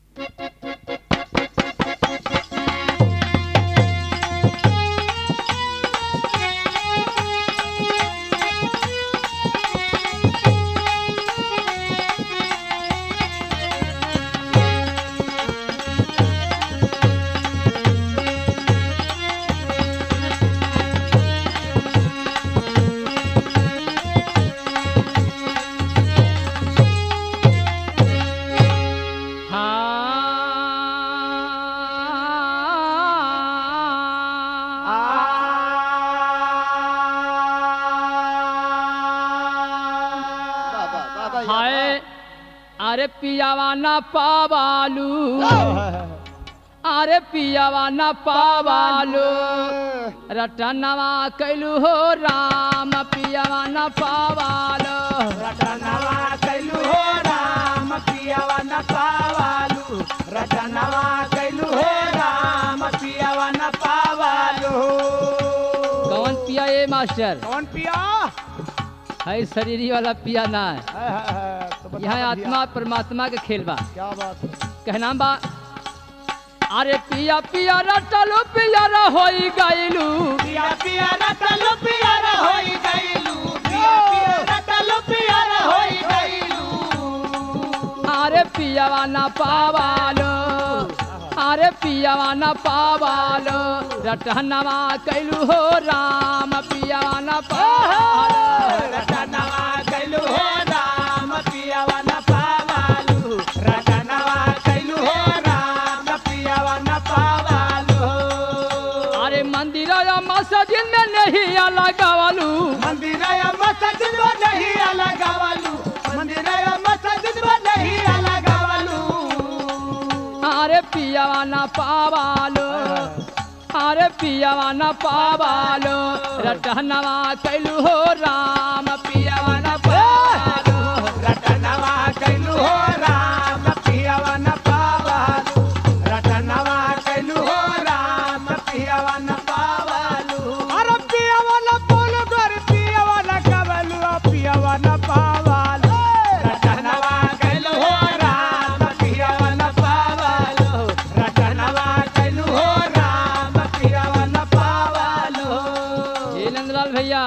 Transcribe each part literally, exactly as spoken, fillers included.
हाय अरे पियावा ना पावालू अरे पियावा ना पावालू रटनवा कैलू हो राम पियावा ना पावालो रटनवा कैलू हो राम पियावा न पावालू रटनवा कैलू हो राम पियावा न पावालू। कौन पिया ये मास्टर? कौन पिया? है शरीरी वाला पिया ना है, है, है, है, तो बता यहाँ दिया। आत्मा परमात्मा के खेल बा। क्या बात है? कहना बा अरे पिया पिया रटलो पिया रा होई गइलू पिया पिया रटलो पिया रा होई गइलू पिया पिया रटलो पिया रा होई गइलू। अरे पियावा ना पावालो अरे पियावा ना पावालो रटनवा कैलू हो राम पियावा ना पावालो रटनवा कैलू हो राम पियावा न पावालू रटनवा कैलू हो राम पियावा न पावालू। अरे मंदिर या मस्जिद में नहीं लगावलू मंदिर या मस्जिद में नहीं लगावलू मंदिर या मस्जिद में नहीं लगावलू। अरे पियावा ना पावालो अरे पियावा ना पावालो रटनवा कैलू हो राम पियावा ना पावालो रटनवा कैलू हो राम पियावा न पावालू रटनवा कैलू हो राम पियावा न पावालू। अरे पियावा न बोलो घर पियावा न कवलू पियावा न पावालू रटनवा कैलू हो राम पियावा न पावालू रटनवा कैलू हो राम पियावा न पावालू। ये नंदलाल भैया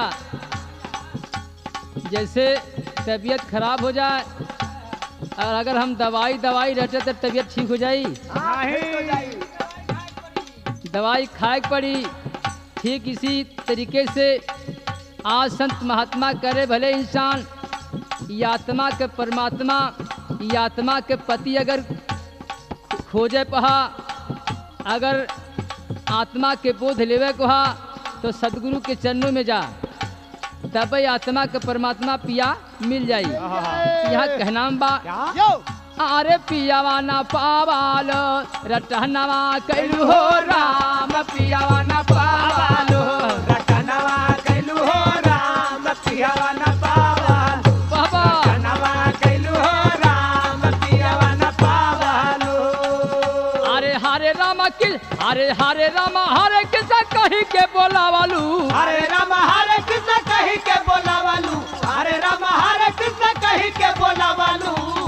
जैसे तबीयत खराब हो जाए और अगर हम दवाई दवाई रहते तो तबीयत ठीक हो जाई, नहीं दवाई खाए पड़ी। ठीक इसी तरीके से आज संत महात्मा करे भले इंसान ये आत्मा के परमात्मा ये आत्मा के पति अगर खोजे पहा अगर आत्मा के बोध लेवे को हा तो सदगुरु के चरणों में जा तब ही आत्मा के परमात्मा पिया मिल जाई। यहाँ कहना बा यो अरे पियावा ना पावालो रटनवा कैलू हो राम पियावा ना पावालो रटनवा कैलू हो राम पियावा न पावालू बाबा रटनवा कैलू हो राम पियावा न पावालू। अरे हरे राम की हरे हरे राम हरे किसा कही के बोलावालू हरे राम हरे कृष्ण कही के बोलावालू हरे राम हरे कृष्ण कही के बोलावालू।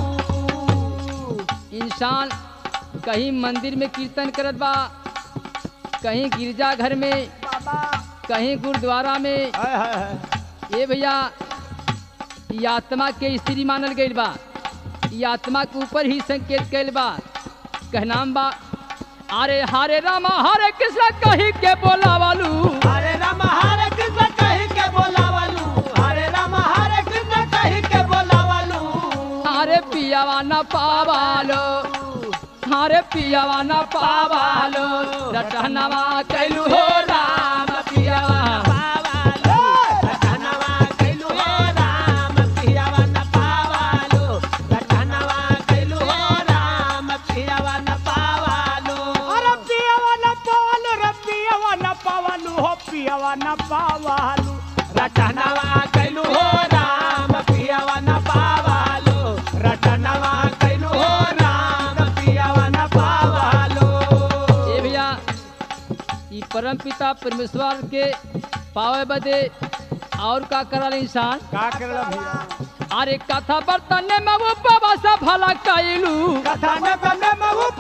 इंसान कहीं मंदिर में कीर्तन करत बा कहीं गिरजा घर में कहीं गुरुद्वारा में ये भैया ये आत्मा के स्त्री मानल गइल बा ये आत्मा के ऊपर ही संकेत कैल बा। कहनाम बा अरे हरे राम हरे कृष्ण कही के बोलावालू हरे राम हरे कृष्ण कही के बोलावालू हरे राम हरे कृष्ण कही के बोलावालू। हरे पियावा न पावालो हरे पियावा न पावालो रटनवा कैलू हो राम पियावा पावालू रटनवा कैलू हो राम पियावा न पावालू रटनवा कैलू हो राम पियावा न पावालू। अरे पियावा न पावालू रे पियावा न पावालू हो पियावा न पावालू रटनवा कैलू हो राम पियावा न पावालू रटनवा कैलू हो राम पियावा न पावालू। ये भैया ये परम पिता परमेश्वर के पावे बदे और का करल इंसान का करला भैया अरे कथा बर्तन में वो बाबा सा भला कैलू कथा न बने में वो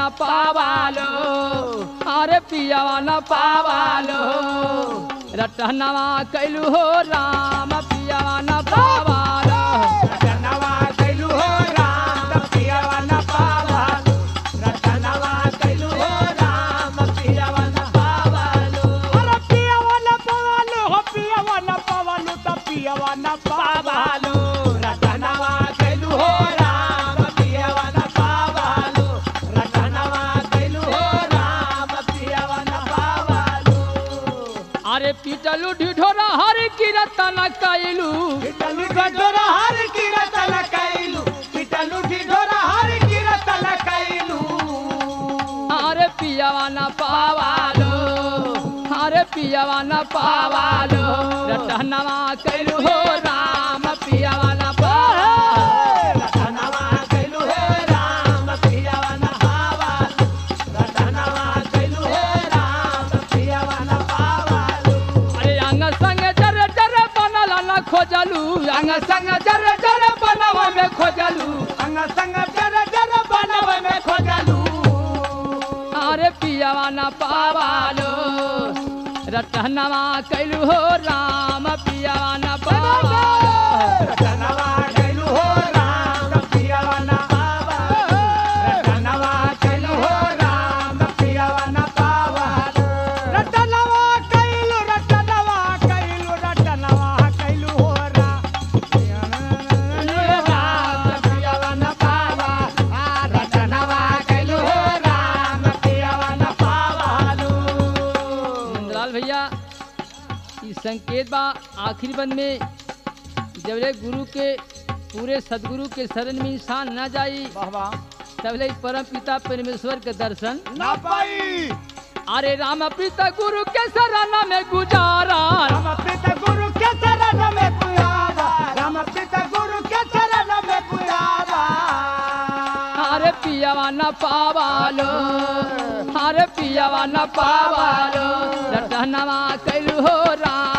न पावालो अरे पियावा न पावालो रटनवा कैलू हो राम पियावा न पावालो रटनवा कैलू हो राम पियावा न पावालो रटनवा कैलू हो राम पियावा न पावालो अरे पियावा न पावालो हो पियावा न पावालो त पियावा न पावालो रटनवा कैलू हो राम पियावा न पावालो रटनवा कैलू हो राम पियावा न पावालो अरे पीटलू ढिढोरा हर कीरतन कैलू पिटलू ढिढोरा हर कीरतन कैलू पिटलू ढिढोरा हर कीरतन कैलू अरे पियावा न पावालो अरे पियावा न पावालो रटनवा कैलू हो राम पियावा न पावालो रटनवा कैलू हो राम पियावा न पावालो रटनवा कैलू हो राम पियावा न पावालो अरे अंग संग जर जर बनल न खोजलू अंग संग जर जर बनव में खोजलू अंग संग जर जर बनव में खोजलू अरे पियावा न पावालो रटनवा कैलू हो राम पियावा न पावालो रटनवा कैलू हो राम पियावा न पावालो रटनवा कैलू हो राम पियावा न पावालो रटनवा कैलू रटनवा कैलू रटनवा कैलू हो राम पियावा न पावालो रटनवा कैलू हो राम पियावा न पावालो नंदलाल भैया ई संकेत बा आखिरी बंद में जबले गुरु के पूरे सदगुरु के शरण में इंसान न जाई तबले परम पिता परमेश्वर के दर्शन ना पाई अरे राम पिता गुरु के शरण में गुजारा राम पिता गुरु के चरण में पुयावा राम पिता गुरु के चरण में पुयावा अरे पियावा न पावालो अरे पियावा न पावालो रटनवा कैलू हो राम